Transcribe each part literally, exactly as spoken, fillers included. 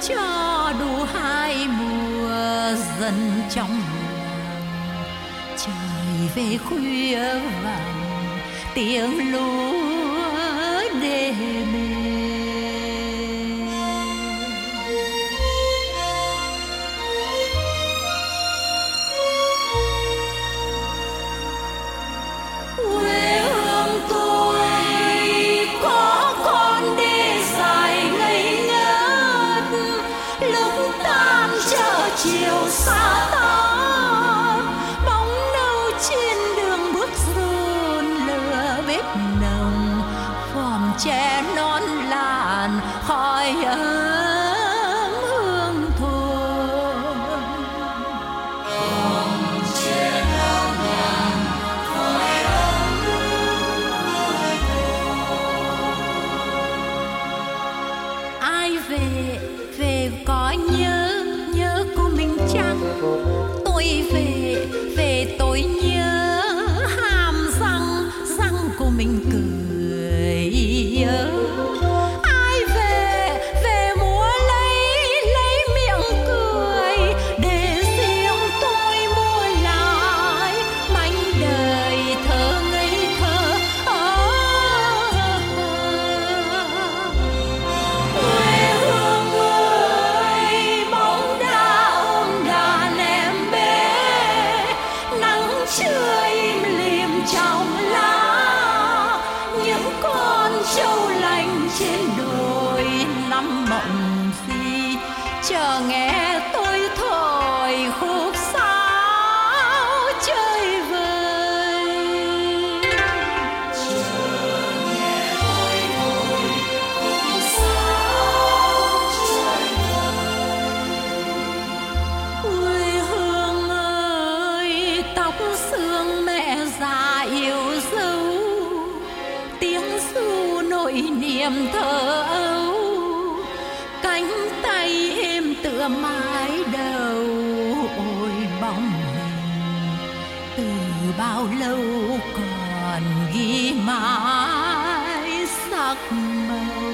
cho đủ hai mùa dần trong làng. Trời về khuya vàng tiếng lúa đê mê. Chiều xa tắt bóng nâu trên đường bước dồn lửa bếp nồng phòm tre non làn khói ấm hương thôn. Phòm tre non làn khói ấm hương thôn. Ai về về có nhớ chăng tôi về về tôi nhớ hàm răng răng của mình cười nhớ. Ai về về múa lấy lấy miệng cười để riêng tôi mua lại mảnh đời thơ ngây thơ. Quê hương ơi bóng chưa im lìm trong lá những con trâu lành trên đồi năm mộng gì chờ nghe tôi thổi khúc sáo chơi vơi. Chờ nghe tôi thổi khúc sáo chơi vơi. Quê hương ơi tóc sương mẹ già yêu dấu tiếng ru nỗi niềm thơ ấu cánh tay êm tựa mái đầu ôi bóng hình từ bao lâu còn ghi mãi sắc màu.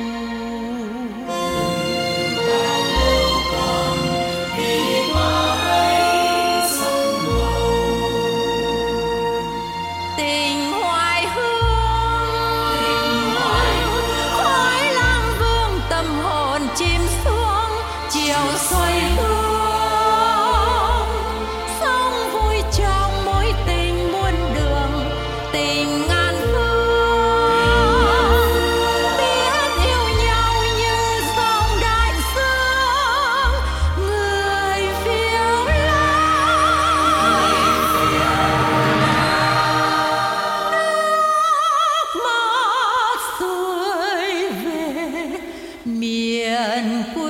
Chim xuống chiều xoay hương sống vui trong mối tình muôn đường tình ngàn phương biết yêu nhau như dòng đại dương người phiêu lãng nước mắt xuôi về miền quê.